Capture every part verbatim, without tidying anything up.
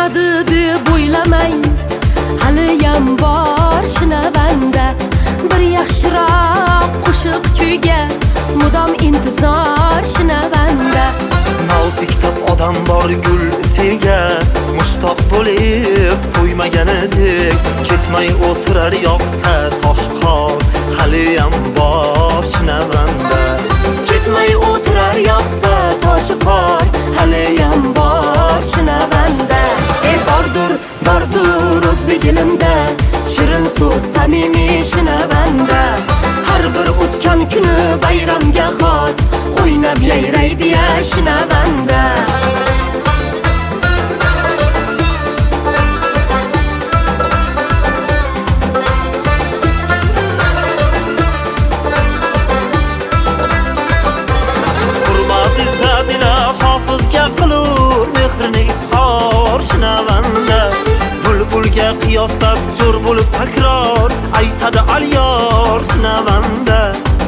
o'tadi deb o'ylamang, haliyam bor shinavanda. Bir yaxshiroq qo'shiq kuyga mudom intizor shinavanda. Nozik top odam bor gul sevga, mushtoq bo'lib to'ymagan edik. Ketmay o'tirar yoqsa toshqor, haliyam bor shinavanda. Ketmay o'tirar yoqsa toshqor, haliyam bor shinavanda. Ey bordur, bordur o'zbek elimda, shirin so'z samimiy shinavanda. Har bir o'tgan kuni bayramga xos, o'ynab yayraydi ya shinavanda. Hurmat izzat ila hofizga qilur mehrini izhor shinavanda. Bulbulga qiyoslab jo'r bo'lib takror aytadi alyor shinavanda.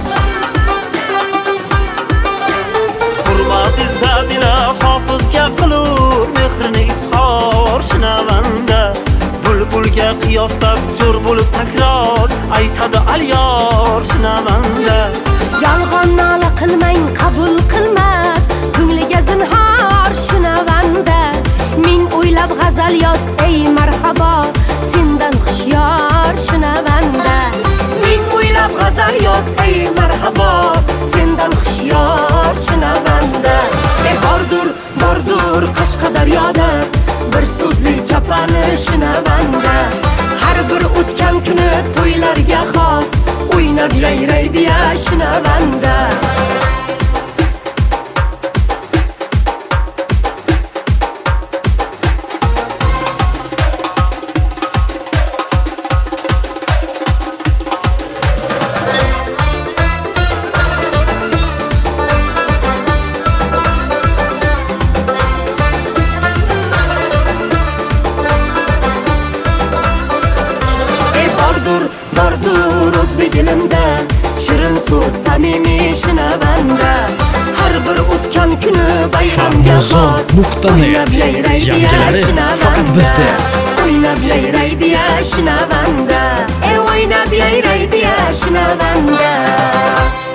Hurmat izzat ila hofizga qilur mehrini izhor shinavanda. Bulbulga qiyoslab jo'r bo'lib takror aytadi alyor shinavanda. Yolg'on nola qilmang, qabul qilmas ko'ngliga zinhor shinavanda. Ming o'ylab g'azal yoz, ey marhabo, sendan xushyor shinavanda. Ming o'ylab g'azal yoz, ey marhabo, sendan xushyor shinavanda. Ey bordur, bordur Qashqadaryoda bir so'zli chapani shinavanda. Har bir o'tgan kuni to'ylarga xos, o'ynab yayraydi ya shinavanda. Bordur o'zbek elimda, shirin so'z samimiy shinavanda. Har bir o'tgan kuni bayramga xos, o'ynab yayraydi ya shinavanda. O'ynab yayraydi ya shinavanda. Ey o'ynab yayraydi ya shinavanda.